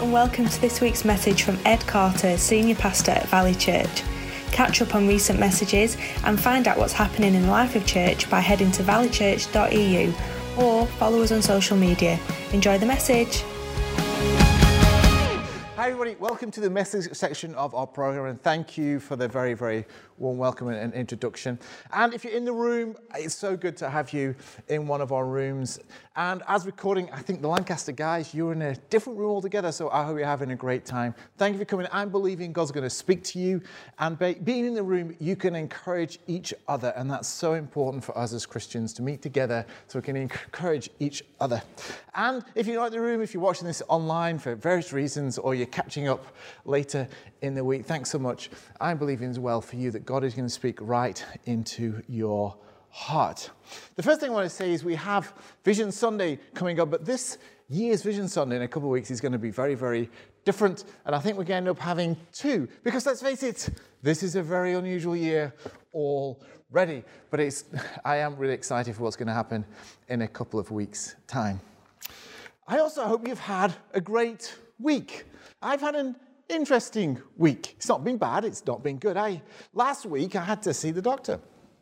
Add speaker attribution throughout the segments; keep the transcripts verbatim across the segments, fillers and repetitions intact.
Speaker 1: and welcome to this week's message from Ed Carter, Senior Pastor at Valley Church. Catch up on recent messages and find out what's happening in the life of church by heading to valley church dot e u or follow us on social media. Enjoy the message.
Speaker 2: Hi everybody, welcome to the message section of our program, and thank you for the very, very warm welcome and introduction. And if you're in the room, it's so good to have you in one of our rooms. And as recording, I think the Lancaster guys, you're in a different room altogether, so I hope you're having a great time. Thank you for coming. I'm believing God's going to speak to you, and by being in the room, you can encourage each other, and that's so important for us as Christians to meet together so we can encourage each other. And if you're not in the room, if you're watching this online for various reasons, or you're catching up later in the week, thanks so much. I'm believing as well for you that God is going to speak right into your heart. The first thing I want to say is we have Vision Sunday coming up, but this year's Vision Sunday in a couple of weeks is going to be very, very different, and I think we're going to end up having two, because let's face it, this is a very unusual year already, but it's I am really excited for what's going to happen in a couple of weeks' time. I also hope you've had a great week. I've had an interesting week. It's not been bad, it's not been good. I last week I had to see the doctor.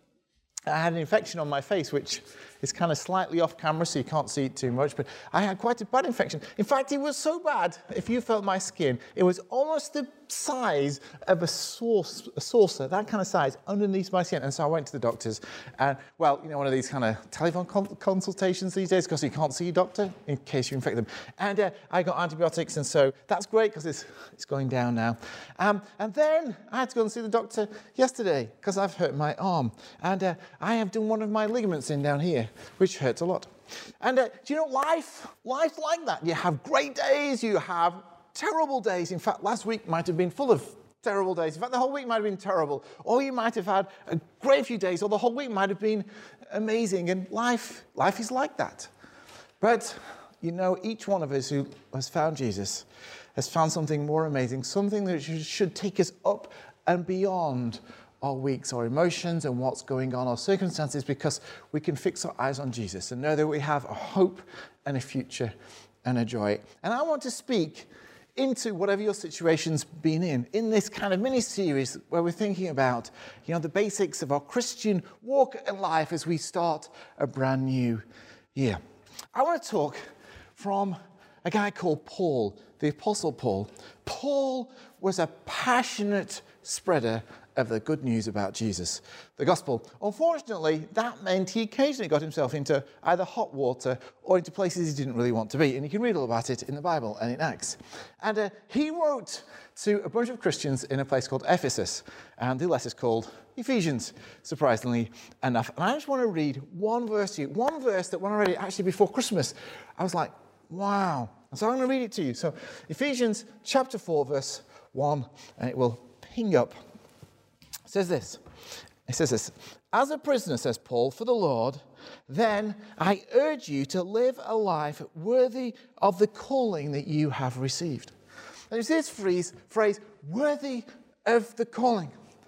Speaker 2: I had an infection on my face, which is kind of slightly off camera, so you can't see it too much, but I had quite a bad infection. In fact, it was so bad, if you felt my skin, it was almost the size of a, sauce, a saucer, that kind of size, underneath my skin. And so I went to the doctors, and, well, you know, one of these kind of telephone consultations these days, because you can't see your doctor in case you infect them. And uh, I got antibiotics, and so that's great, because it's, it's going down now. Um, and then I had to go and see the doctor yesterday, because I've hurt my arm. And uh, I have done one of my ligaments in down here, which hurts a lot. And uh, do you know, life, life's like that. You have great days, you have terrible days. In fact, last week might have been full of terrible days. In fact, the whole week might have been terrible. Or you might have had a great few days, or the whole week might have been amazing. And life, life is like that. But, you know, each one of us who has found Jesus has found something more amazing, something that should take us up and beyond our weeks, our emotions, and what's going on, our circumstances, because we can fix our eyes on Jesus and know that we have a hope and a future and a joy. And I want to speak into whatever your situation's been in, in this kind of mini-series where we're thinking about, you know, the basics of our Christian walk and life as we start a brand new year. I want to talk from a guy called Paul, the Apostle Paul. Paul was a passionate spreader of the good news about Jesus, the gospel. Unfortunately, that meant he occasionally got himself into either hot water or into places he didn't really want to be. And you can read all about it in the Bible and in Acts. And uh, he wrote to a bunch of Christians in a place called Ephesus. And the letter's called Ephesians, surprisingly enough. And I just want to read one verse to you. One verse that when I read it actually before Christmas, I was like, wow. And so I'm going to read it to you. So Ephesians chapter four, verse one, and it will ping up. It says this, it says this, as a prisoner, says Paul, for the Lord, then I urge you to live a life worthy of the calling that you have received. And you see this phrase, phrase, worthy of the calling.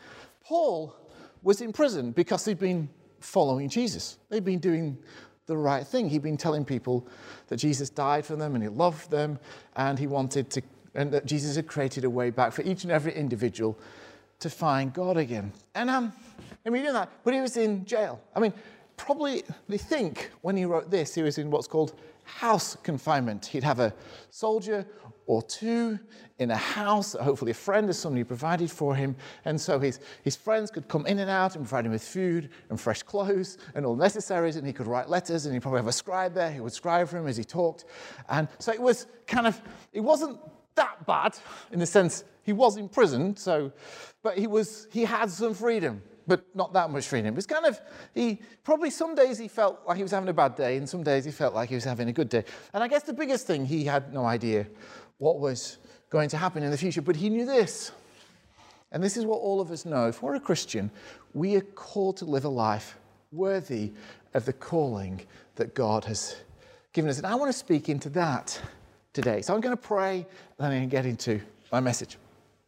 Speaker 2: Paul was in prison because he'd been following Jesus. They'd been doing the right thing. He'd been telling people that Jesus died for them and he loved them, and he wanted to, and that Jesus had created a way back for each and every individual to find God again. And um, I mean, doing that, but he was in jail. I mean, probably they think when he wrote this, he was in what's called house confinement. He'd have a soldier or two in a house, hopefully a friend or somebody provided for him. And so his, his friends could come in and out and provide him with food and fresh clothes and all necessaries, and he could write letters, and he'd probably have a scribe there who would scribe for him as he talked. And so it was kind of, it wasn't that bad in the sense he was in prison, so, but he was, he had some freedom, but not that much freedom. It was kind of, he, probably some days he felt like he was having a bad day, and some days he felt like he was having a good day. And I guess the biggest thing, he had no idea what was going to happen in the future, but he knew this. And this is what all of us know. If we're a Christian, we are called to live a life worthy of the calling that God has given us. And I want to speak into that today. So I'm going to pray, and then I'm going to get into my message.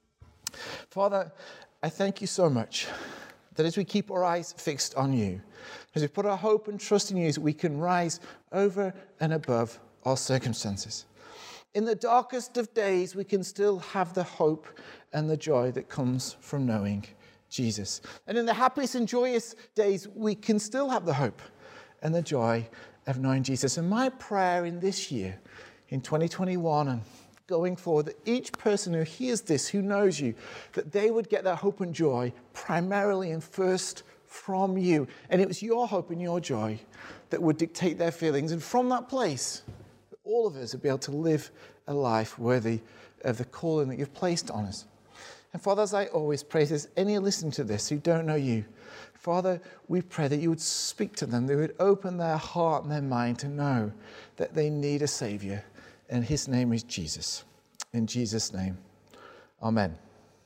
Speaker 2: Father, I thank you so much that as we keep our eyes fixed on you, as we put our hope and trust in you, that we can rise over and above our circumstances. In the darkest of days, we can still have the hope and the joy that comes from knowing Jesus. And in the happiest and joyous days, we can still have the hope and the joy of knowing Jesus. And my prayer in this year, in twenty twenty-one and going forward, that each person who hears this, who knows you, that they would get that hope and joy primarily and first from you. And it was your hope and your joy that would dictate their feelings. And from that place, all of us would be able to live a life worthy of the calling that you've placed on us. And Father, as I always pray, if there's any listening to this who don't know you, Father, we pray that you would speak to them, they would open their heart and their mind to know that they need a Saviour, and his name is Jesus. In Jesus' name, amen.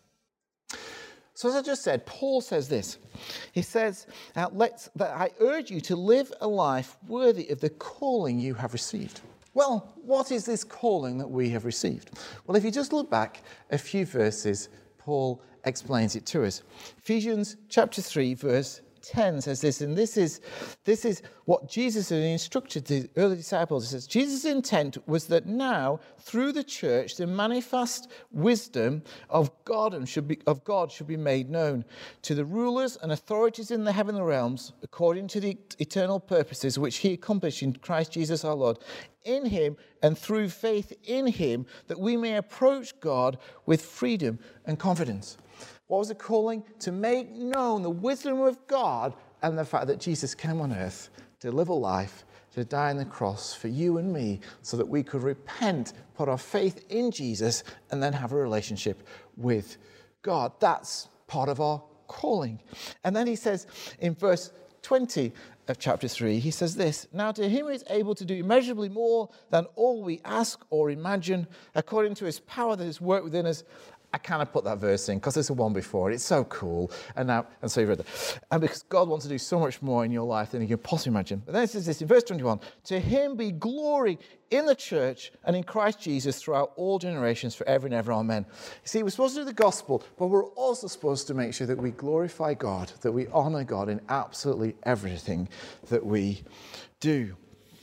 Speaker 2: So as I just said, Paul says this. He says, uh, let's, that I urge you to live a life worthy of the calling you have received. Well, what is this calling that we have received? Well, if you just look back a few verses, Paul explains it to us. Ephesians chapter three, verse ten says this, and this is this is what Jesus had instructed the early disciples. It says, Jesus' intent was that now, through the church, the manifest wisdom of God and should be of God should be made known to the rulers and authorities in the heavenly realms, according to the eternal purposes which he accomplished in Christ Jesus our Lord. In him and through faith in him, that we may approach God with freedom and confidence. What was the calling? To make known the wisdom of God and the fact that Jesus came on earth to live a life, to die on the cross for you and me, so that we could repent, put our faith in Jesus, and then have a relationship with God. That's part of our calling. And then he says in verse twenty of chapter three, he says this, now to him who is able to do immeasurably more than all we ask or imagine, according to his power that is worked within us. I kind of put that verse in because there's a one before it. It's so cool. And now, and so you read that. And because God wants to do so much more in your life than you can possibly imagine. But then it says this in verse twenty-one, to him be glory in the church and in Christ Jesus throughout all generations, forever and ever. Amen. You see, we're supposed to do the gospel, but we're also supposed to make sure that we glorify God, that we honor God in absolutely everything that we do.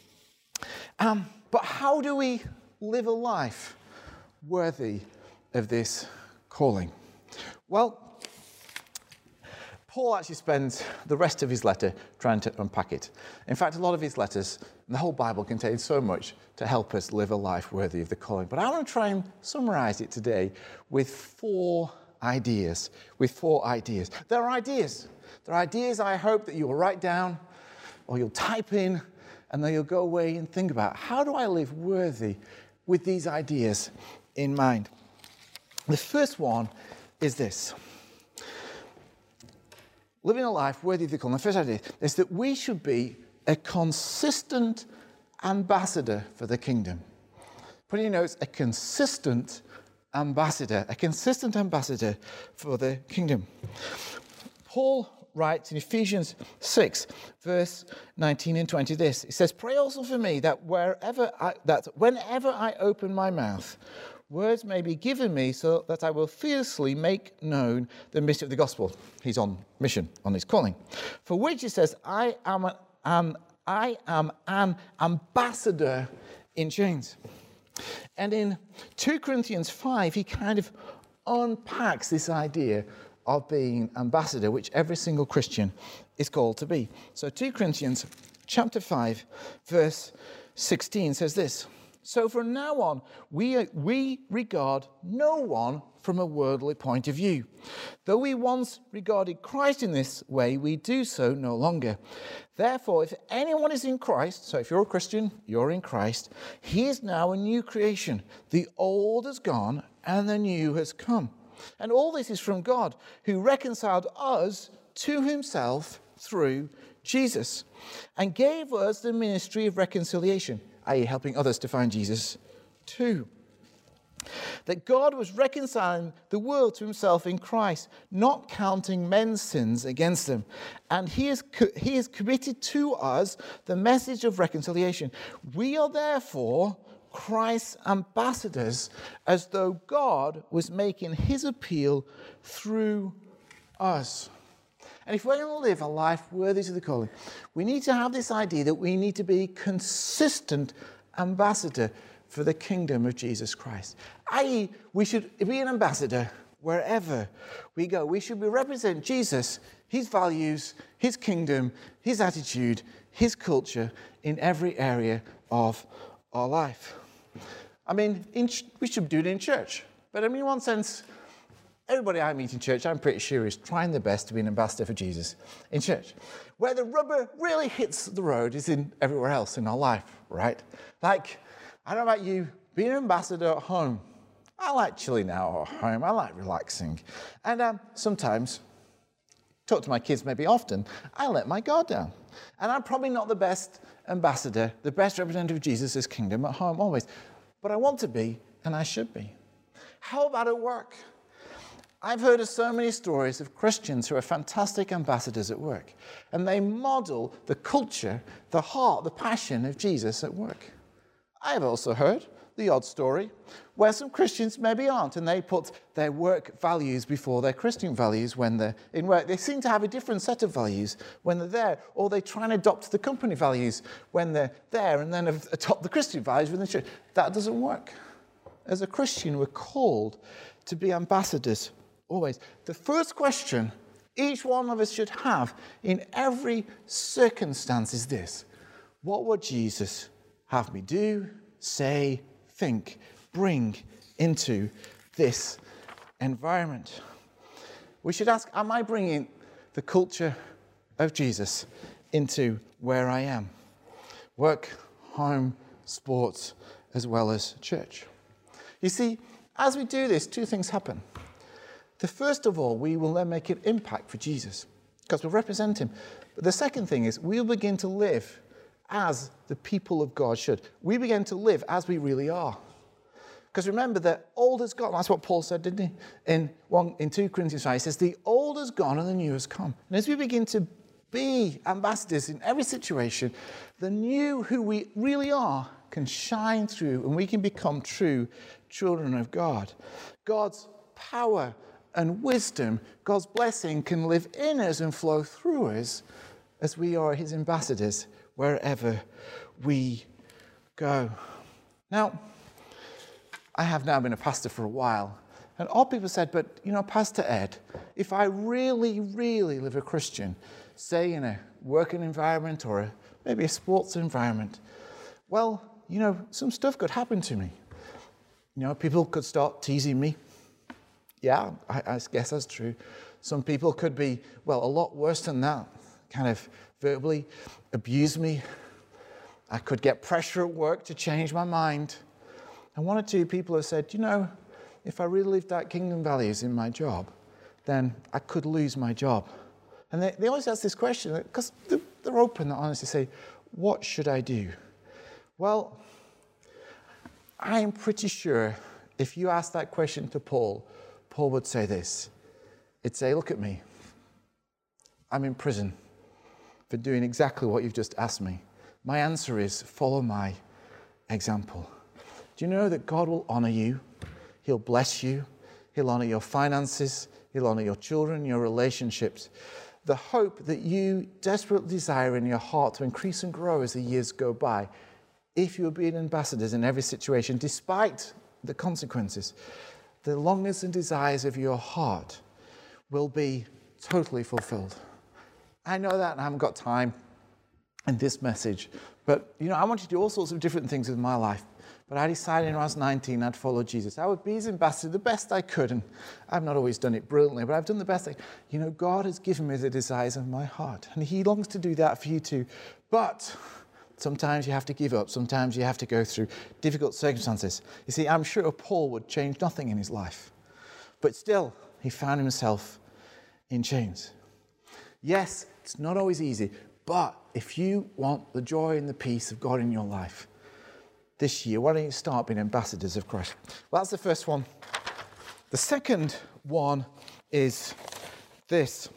Speaker 2: Um, but how do we live a life worthy of this calling? Well, Paul actually spends the rest of his letter trying to unpack it. In fact, a lot of his letters and the whole Bible contains so much to help us live a life worthy of the calling. But I want to try and summarize it today with four ideas. With four ideas. There are ideas. There are ideas I hope that you'll write down or you'll type in, and then you'll go away and think about, how do I live worthy with these ideas in mind? The first one is this. Living a life worthy of the calling. The first idea is that we should be a consistent ambassador for the kingdom. Put in your notes, a consistent ambassador. A consistent ambassador for the kingdom. Paul writes in Ephesians six, verse nineteen and twenty this. It says, pray also for me that wherever I, that whenever I open my mouth, words may be given me so that I will fiercely make known the mystery of the gospel. He's on mission, on his calling. For which he says, I am an, an, I am an ambassador in chains. And in two Corinthians five, he kind of unpacks this idea of being ambassador, which every single Christian is called to be. So two Corinthians chapter five, verse sixteen says this. So from now on, we, we regard no one from a worldly point of view. Though we once regarded Christ in this way, we do so no longer. Therefore, if anyone is in Christ, so if you're a Christian, you're in Christ, he is now a new creation. The old has gone and the new has come. And all this is from God, who reconciled us to himself through Jesus and gave us the ministry of reconciliation, that is helping others to find Jesus too. That God was reconciling the world to himself in Christ, not counting men's sins against them. And he has, he has committed to us the message of reconciliation. We are therefore Christ's ambassadors, as though God was making his appeal through us. And if we're going to live a life worthy to the calling, we need to have this idea that we need to be consistent ambassador for the kingdom of Jesus Christ. that is, we should be an ambassador wherever we go. We should be represent Jesus, his values, his kingdom, his attitude, his culture in every area of our life. I mean, in, we should do it in church. But I mean, in one sense, everybody I meet in church, I'm pretty sure, is trying their best to be an ambassador for Jesus in church. Where the rubber really hits the road is in everywhere else in our life, right? Like, I don't know about you, being an ambassador at home. I like chilling out at home. I like relaxing. And um, sometimes, talk to my kids maybe often, I let my guard down. And I'm probably not the best ambassador, the best representative of Jesus' kingdom at home always. But I want to be, and I should be. How about at work? I've heard of so many stories of Christians who are fantastic ambassadors at work. And they model the culture, the heart, the passion of Jesus at work. I've also heard the odd story where some Christians maybe aren't, and they put their work values before their Christian values when they're in work. They seem to have a different set of values when they're there, or they try and adopt the company values when they're there and then adopt the Christian values when they're church. That doesn't work. As a Christian, we're called to be ambassadors always. The first question each one of us should have in every circumstance is this: what would Jesus have me do, say, think, bring into this environment? We should ask, am I bringing the culture of Jesus into where I am? Work, home, sports, as well as church. You see, as we do this, two things happen. The first of all, we will then make an impact for Jesus because we'll represent him. But the second thing is we'll begin to live as the people of God should. We begin to live as we really are. Because remember, the old has gone. That's what Paul said, didn't he? In, one, in two Corinthians five, he says, the old has gone and the new has come. And as we begin to be ambassadors in every situation, the new who we really are can shine through and we can become true children of God. God's power and wisdom, God's blessing can live in us and flow through us as we are his ambassadors wherever we go. Now, I have now been a pastor for a while, and all people said, but, you know, Pastor Ed, if I really, really live a Christian, say in a working environment or a, maybe a sports environment, well, you know, some stuff could happen to me. You know, people could start teasing me. Yeah, I, I guess that's true. Some people could be, well, a lot worse than that, kind of verbally abuse me. I could get pressure at work to change my mind. And one or two people have said, you know, if I really lived out kingdom values in my job, then I could lose my job. And they, they always ask this question, because they're open, they're honest, to say, what should I do? Well, I'm pretty sure if you asked that question to Paul, Paul would say this. He'd say, look at me. I'm in prison for doing exactly what you've just asked me. My answer is, follow my example. Do you know that God will honor you? He'll bless you. He'll honor your finances. He'll honor your children, your relationships. The hope that you desperately desire in your heart to increase and grow as the years go by, if you're being ambassadors in every situation, despite the consequences, the longings and desires of your heart will be totally fulfilled. I know that and I haven't got time in this message, but you know, I wanted to do all sorts of different things with my life. But I decided when I was nineteen, I'd follow Jesus. I would be his ambassador the best I could, and I've not always done it brilliantly, but I've done the best I could. You know, God has given me the desires of my heart, and he longs to do that for you too. But sometimes you have to give up. Sometimes you have to go through difficult circumstances. You see, I'm sure Paul would change nothing in his life, but still, he found himself in chains. Yes, it's not always easy, but if you want the joy and the peace of God in your life this year, why don't you start being ambassadors of Christ? Well, that's the first one. The second one is this.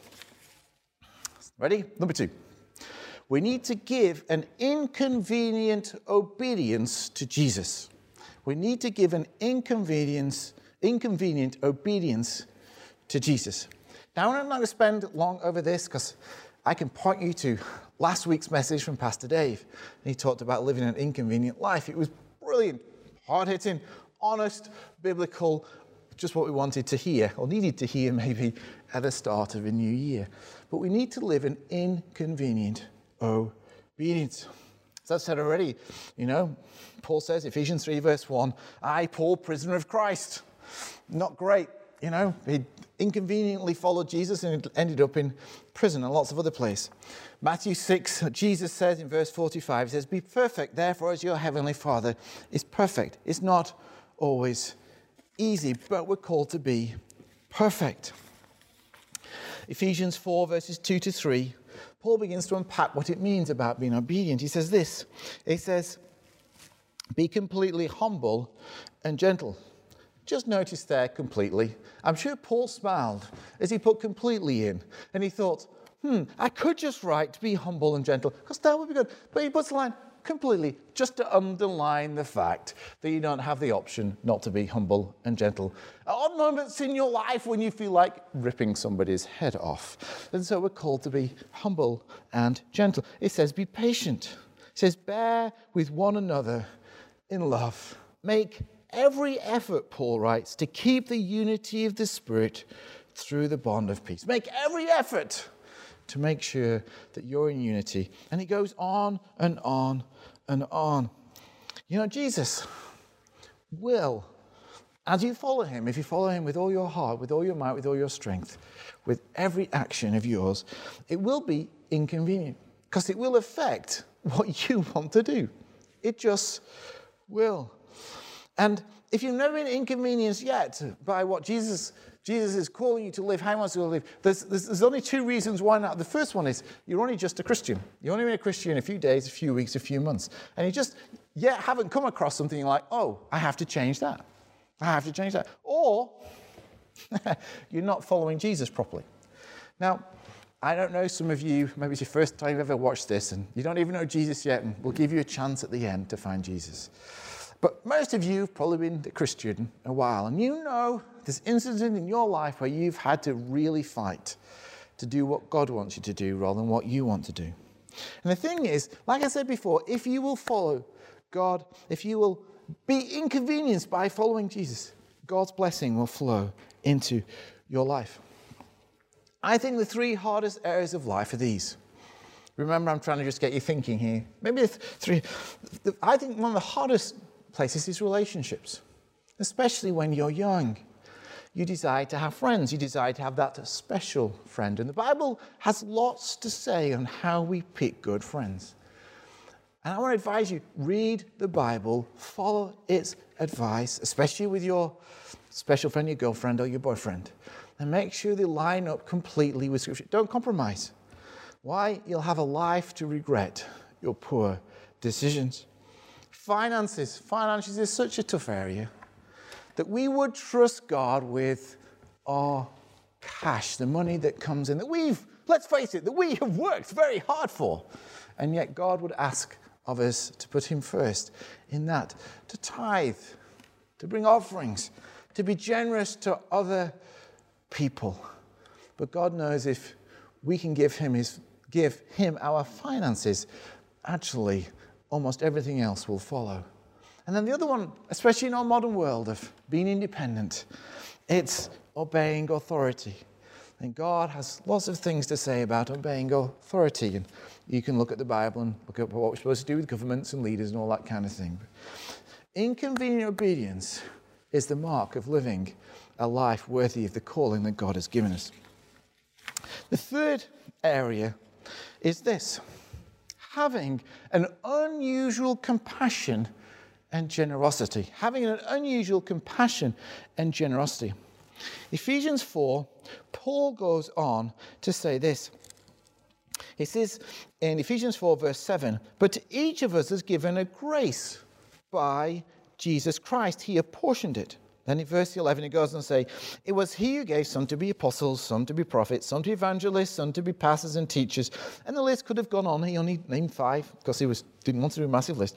Speaker 2: Ready? Number two. We need to give an inconvenient obedience to Jesus. We need to give an inconvenience, inconvenient obedience to Jesus. Now, I'm not going to spend long over this because I can point you to last week's message from Pastor Dave. He talked about living an inconvenient life. It was brilliant. hard-hitting, honest, biblical, just what we wanted to hear, or needed to hear maybe at the start of a new year. But we need to live an inconvenient obedience. As I've said already, you know, Paul says, Ephesians three, verse one, I, Paul, prisoner of Christ. Not great, you know. He inconveniently followed Jesus and ended up in prison and lots of other places. Matthew six, Jesus says in verse forty-five, he says, be perfect, therefore, as your heavenly Father is perfect. It's not always easy, but we're called to be perfect. Ephesians four, verses two to three, Paul begins to unpack what it means about being obedient. He says this, he says, be completely humble and gentle. Just notice there, completely. I'm sure Paul smiled as he put completely in. And he thought, hmm, I could just write to be humble and gentle, because that would be good. But he puts the line, completely, just to underline the fact that you don't have the option not to be humble and gentle. At odd moments in your life when you feel like ripping somebody's head off. And so we're called to be humble and gentle. It says, be patient. It says, bear with one another in love. Make every effort, Paul writes, to keep the unity of the Spirit through the bond of peace. Make every effort to make sure that you're in unity. And he goes on and on and on. You know, Jesus will, as you follow him, if you follow him with all your heart, with all your might, with all your strength, with every action of yours, it will be inconvenient because it will affect what you want to do. It just will. And if you've never been inconvenienced yet by what Jesus Jesus is calling you to live, how he wants you to live, there's, there's, there's only two reasons why not. The first one is you're only just a Christian. You've only been a Christian a few days, a few weeks, a few months. And you just yet haven't come across something like, oh, I have to change that. I have to change that. Or you're not following Jesus properly. Now, I don't know, some of you, maybe it's your first time you've ever watched this and you don't even know Jesus yet, and we'll give you a chance at the end to find Jesus. But most of you have probably been a Christian a while, and you know this incident in your life where you've had to really fight to do what God wants you to do rather than what you want to do. And the thing is, like I said before, if you will follow God, if you will be inconvenienced by following Jesus, God's blessing will flow into your life. I think the three hardest areas of life are these. Remember, I'm trying to just get you thinking here. Maybe the three. I think one of the hardest places is relationships, especially when you're young. You desire to have friends. You desire to have that special friend. And the Bible has lots to say on how we pick good friends. And I want to advise you, read the Bible, follow its advice, especially with your special friend, your girlfriend, or your boyfriend. And make sure they line up completely with Scripture. Don't compromise. Why? You'll have a life to regret your poor decisions. Finances. Finances is such a tough area that we would trust God with our cash, the money that comes in, that we've, let's face it, that we have worked very hard for. And yet God would ask of us to put him first in that, to tithe, to bring offerings, to be generous to other people. But God knows if we can give him his, give him our finances, actually almost everything else will follow. And then the other one, especially in our modern world of being independent, it's obeying authority. And God has lots of things to say about obeying authority. And you can look at the Bible and look at what we're supposed to do with governments and leaders and all that kind of thing. Inconvenient obedience is the mark of living a life worthy of the calling that God has given us. The third area is this: having an unusual compassion and generosity. Having an unusual compassion and generosity. Ephesians four, Paul goes on to say this. He says in Ephesians four, verse seven, but to each of us is given a grace by Jesus Christ. He apportioned it. Then in verse eleven, he goes on to say, it was he who gave some to be apostles, some to be prophets, some to be evangelists, some to be pastors and teachers. And the list could have gone on. He only named five because he was didn't want to do a massive list.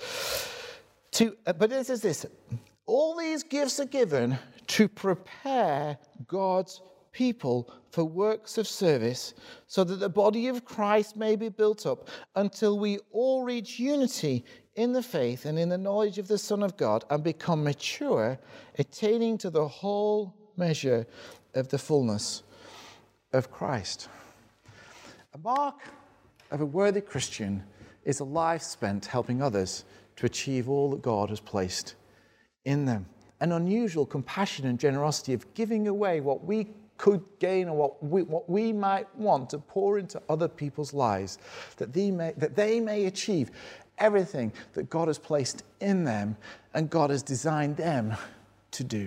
Speaker 2: To, uh, but it says this, all these gifts are given to prepare God's people for works of service so that the body of Christ may be built up until we all reach unity in the faith and in the knowledge of the Son of God, and become mature, attaining to the whole measure of the fullness of Christ. A mark of a worthy Christian is a life spent helping others to achieve all that God has placed in them. An unusual compassion and generosity of giving away what we could gain or what we, what we might want to pour into other people's lives, that they may, that they may achieve everything that God has placed in them and God has designed them to do.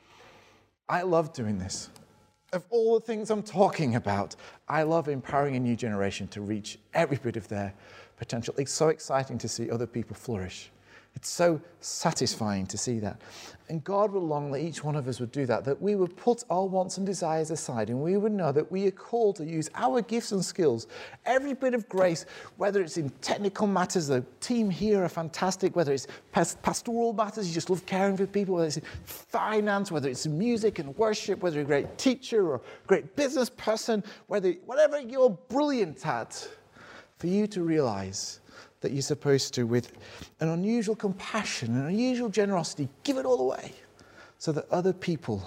Speaker 2: I love doing this. Of all the things I'm talking about, I love empowering a new generation to reach every bit of their potential. It's so exciting to see other people flourish. It's so satisfying to see that. And God will long that each one of us would do that, that we would put our wants and desires aside and we would know that we are called to use our gifts and skills, every bit of grace, whether it's in technical matters, the team here are fantastic, whether it's pastoral matters, you just love caring for people, whether it's in finance, whether it's in music and worship, whether you're a great teacher or a great business person, whether whatever you're brilliant at, for you to realize that you're supposed to, with an unusual compassion, an unusual generosity, give it all away so that other people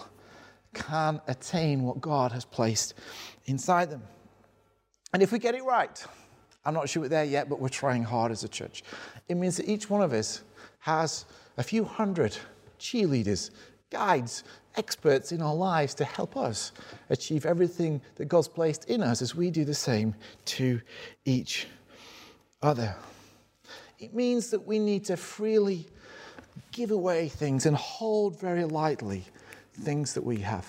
Speaker 2: can attain what God has placed inside them. And if we get it right, I'm not sure we're there yet, but we're trying hard as a church. It means that each one of us has a few hundred cheerleaders, guides, experts in our lives to help us achieve everything that God's placed in us as we do the same to each other. It means that we need to freely give away things and hold very lightly things that we have.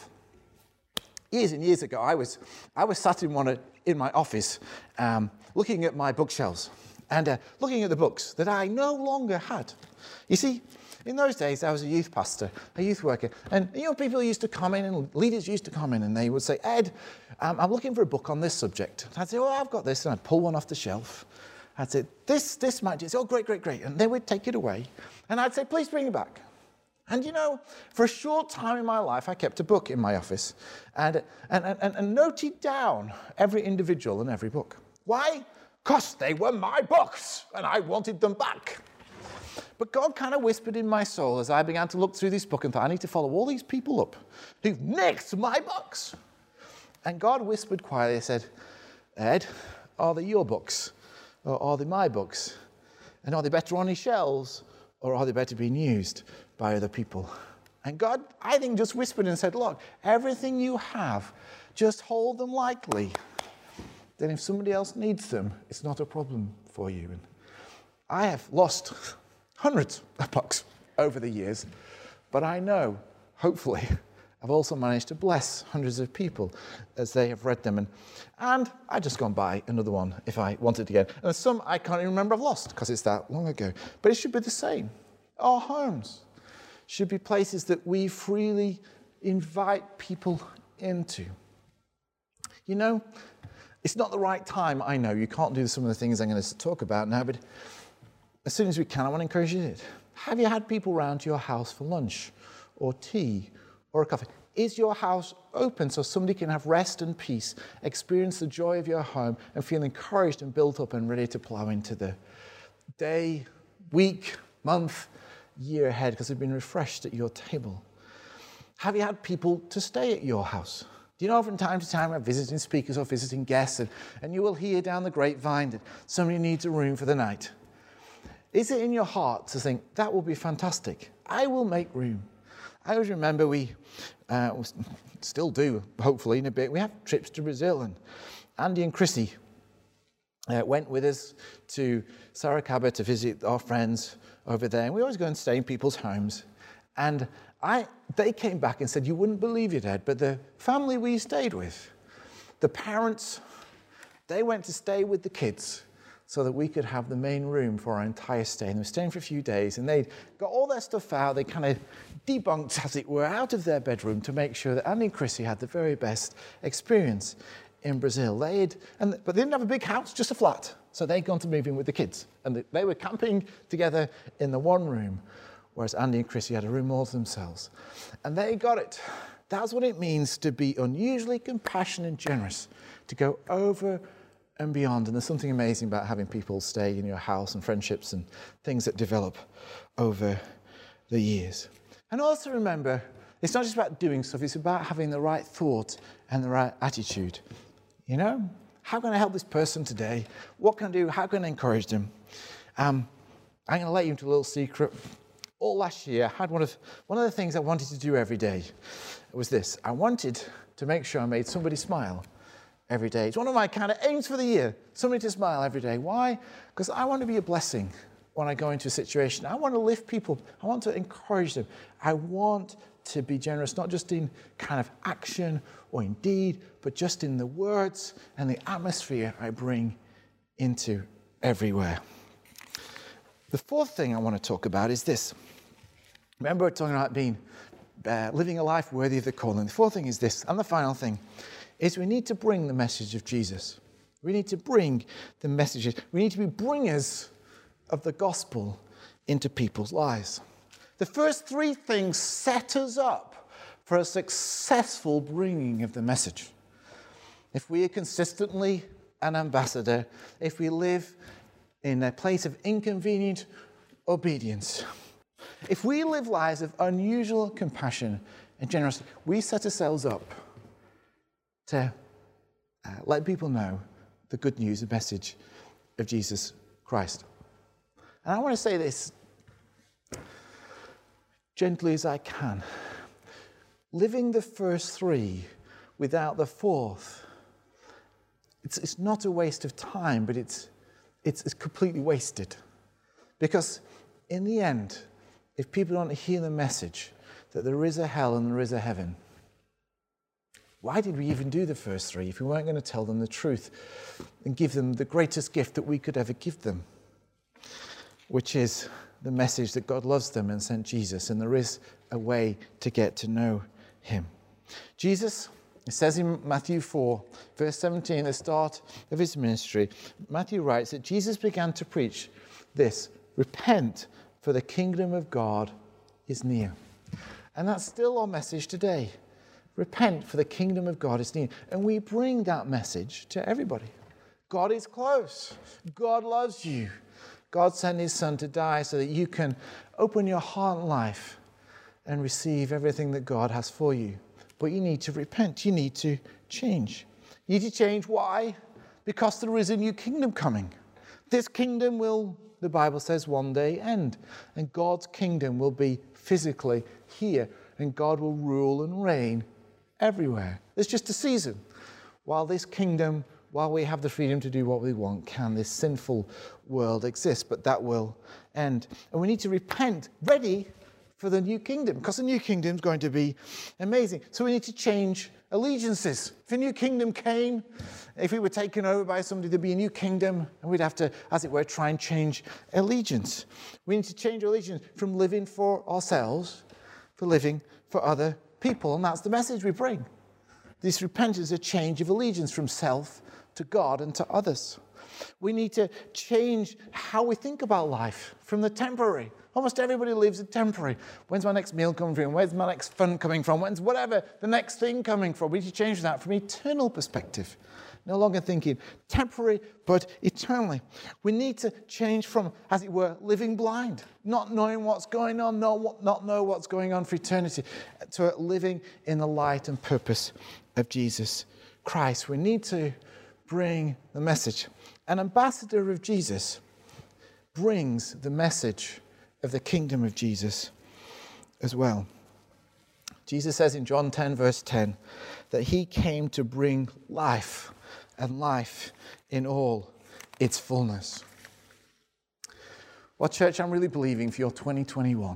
Speaker 2: Years and years ago, I was I was sat in one in my office, um, looking at my bookshelves and uh, looking at the books that I no longer had. You see, in those days, I was a youth pastor, a youth worker, and you know, people used to come in and leaders used to come in and they would say, "Ed, um, I'm looking for a book on this subject." And I'd say, "Oh, I've got this," and I'd pull one off the shelf. I'd say, this, this might just, oh, great, great, great. And they would take it away. And I'd say, please bring it back. And you know, for a short time in my life, I kept a book in my office and, and, and, and noted down every individual and every book. Why? Because they were my books and I wanted them back. But God kind of whispered in my soul as I began to look through this book and thought, I need to follow all these people up who've nicked my books. And God whispered quietly, and said, Ed, are they your books? Or are they my books? And are they better on his shelves? Or are they better being used by other people? And God, I think, just whispered and said, look, everything you have, just hold them lightly. Then if somebody else needs them, it's not a problem for you. And I have lost hundreds of books over the years, but I know, hopefully, I've also managed to bless hundreds of people as they have read them. And, and I've just gone buy another one if I wanted again. And some I can't even remember I've lost because it's that long ago. But it should be the same. Our homes should be places that we freely invite people into. You know, it's not the right time, I know. You can't do some of the things I'm going to talk about now, but as soon as we can, I want to encourage you to do it. Have you had people round to your house for lunch or tea or a coffee? Is your house open so somebody can have rest and peace, experience the joy of your home, and feel encouraged and built up and ready to plow into the day, week, month, year ahead because they've been refreshed at your table? Have you had people to stay at your house? Do you know, from time to time, we're visiting speakers or visiting guests, and, and you will hear down the grapevine that somebody needs a room for the night. Is it in your heart to think, that will be fantastic? I will make room. I always remember we, uh, still do, hopefully in a bit, we have trips to Brazil, and Andy and Chrissy uh, went with us to Sorocaba to visit our friends over there, and we always go and stay in people's homes. And I, they came back and said, you wouldn't believe it, Ed, but the family we stayed with, the parents, they went to stay with the kids so that we could have the main room for our entire stay. And they were staying for a few days, and they'd got all their stuff out. They kind of debunked, as it were, out of their bedroom to make sure that Andy and Chrissy had the very best experience in Brazil. They had, and, but they didn't have a big house, just a flat. So they'd gone to move in with the kids. And they, they were camping together in the one room, whereas Andy and Chrissy had a room all to themselves. And they got it. That's what it means to be unusually compassionate and generous, to go over and beyond. And there's something amazing about having people stay in your house and friendships and things that develop over the years. And also remember, it's not just about doing stuff, it's about having the right thought and the right attitude. You know, how can I help this person today? What can I do? How can I encourage them? Um, I'm going to let you into a little secret. All last year, I had one of, one of the things I wanted to do every day was this. I wanted to make sure I made somebody smile every day. It's one of my kind of aims for the year, somebody to smile every day. Why? Because I want to be a blessing when I go into a situation. I want to lift people. I want to encourage them. I want to be generous, not just in kind of action or in deed, but just in the words and the atmosphere I bring into everywhere. The fourth thing I want to talk about is this. Remember, we're talking about being uh, living a life worthy of the calling. The fourth thing is this, and the final thing is we need to bring the message of Jesus. We need to bring the messages. We need to be bringers of the gospel into people's lives. The first three things set us up for a successful bringing of the message. If we are consistently an ambassador, if we live in a place of inconvenient obedience, if we live lives of unusual compassion and generosity, we set ourselves up to uh, let people know the good news, the message of Jesus Christ. And I want to say this gently as I can. Living the first three without the fourth, it's, it's not a waste of time, but it's, it's, it's completely wasted. Because in the end, if people don't hear the message that there is a hell and there is a heaven, why did we even do the first three if we weren't going to tell them the truth and give them the greatest gift that we could ever give them, which is the message that God loves them and sent Jesus, and there is a way to get to know him. Jesus, it says in Matthew four, verse seventeen, at the start of his ministry, Matthew writes that Jesus began to preach this: repent, for the kingdom of God is near. And that's still our message today. Repent, for the kingdom of God is near. And we bring that message to everybody. God is close. God loves you. God sent his son to die so that you can open your heart and life and receive everything that God has for you. But you need to repent. You need to change. You need to change. Why? Because there is a new kingdom coming. This kingdom will, the Bible says, one day end. And God's kingdom will be physically here. And God will rule and reign everywhere. It's just a season. While this kingdom, while we have the freedom to do what we want, can this sinful world exist? But that will end. And we need to repent, ready for the new kingdom, because the new kingdom is going to be amazing. So we need to change allegiances. If a new kingdom came, if we were taken over by somebody, there'd be a new kingdom, and we'd have to, as it were, try and change allegiance. We need to change allegiance from living for ourselves for living for other people, and that's the message we bring. This repentance is a change of allegiance from self to God and to others. We need to change how we think about life from the temporary. Almost everybody lives in temporary. When's my next meal coming from? Where's my next fun coming from? When's whatever the next thing coming from? We need to change that from eternal perspective. No longer thinking temporary, but eternally. We need to change from, as it were, living blind, not knowing what's going on, not, not know what's going on for eternity, to living in the light and purpose of Jesus Christ. We need to bring the message. An ambassador of Jesus brings the message of the kingdom of Jesus as well. Jesus says in John ten, verse ten, that he came to bring life, and life in all its fullness. Well, church, I'm really believing for your twenty twenty-one.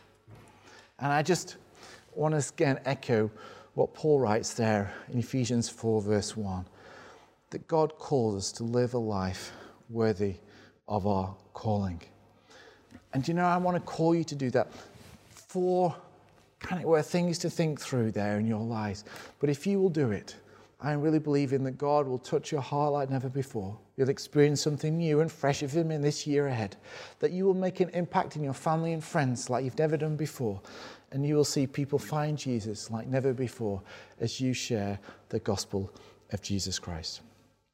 Speaker 2: And I just want to again echo what Paul writes there in Ephesians four, verse one, that God calls us to live a life worthy of our calling. And you know, I want to call you to do that. Four kind of were things to think through there in your lives. But if you will do it, I really believe in that God will touch your heart like never before. You'll experience something new and fresh of him in this year ahead. That you will make an impact in your family and friends like you've never done before. And you will see people find Jesus like never before as you share the gospel of Jesus Christ.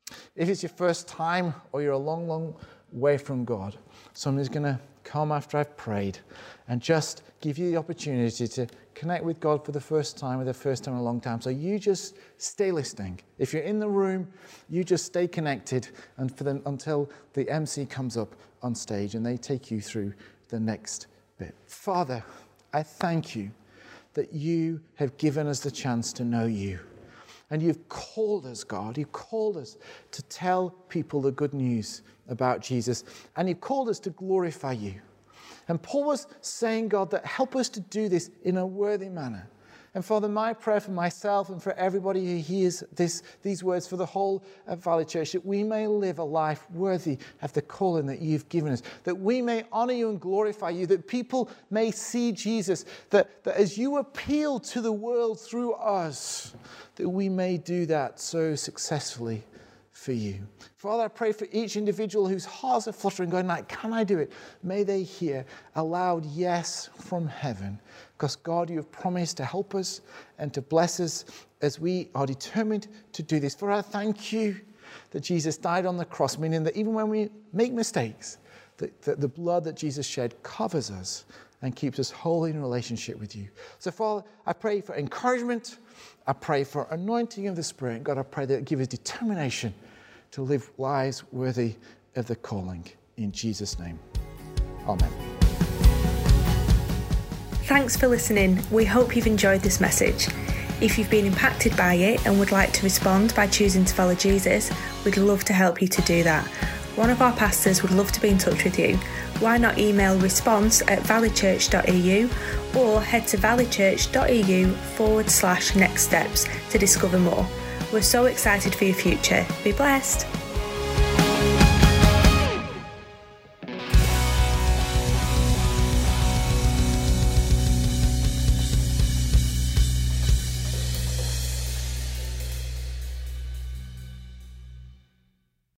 Speaker 2: If it's your first time or you're a long, long way from God, somebody's going to come after I've prayed and just give you the opportunity to connect with God for the first time, or the first time in a long time. So you just stay listening. If you're in the room, you just stay connected and for them until the M C comes up on stage and they take you through the next bit. Father, I thank you that you have given us the chance to know you. And you've called us, God. You've called us to tell people the good news about Jesus. And you've called us to glorify you. And Paul was saying, God, that help us to do this in a worthy manner. And Father, my prayer for myself and for everybody who hears this, these words, for the whole of Valley Church, that we may live a life worthy of the calling that you've given us, that we may honor you and glorify you, that people may see Jesus, that, that as you appeal to the world through us, that we may do that so successfully for you. Father, I pray for each individual whose hearts are fluttering, going like, can I do it? May they hear a loud yes from heaven. Because God, you have promised to help us and to bless us as we are determined to do this. For I thank you that Jesus died on the cross, meaning that even when we make mistakes, that, that the blood that Jesus shed covers us and keeps us wholly in relationship with you. So Father, I pray for encouragement. I pray for anointing of the Spirit. God, I pray that it give us determination to live lives worthy of the calling. In Jesus' name, amen.
Speaker 1: Thanks for listening. We hope you've enjoyed this message. If you've been impacted by it and would like to respond by choosing to follow Jesus, we'd love to help you to do that. One of our pastors would love to be in touch with you. Why not email response at valleychurch dot e u or head to valleychurch.eu forward slash next steps to discover more. We're so excited for your future. Be blessed.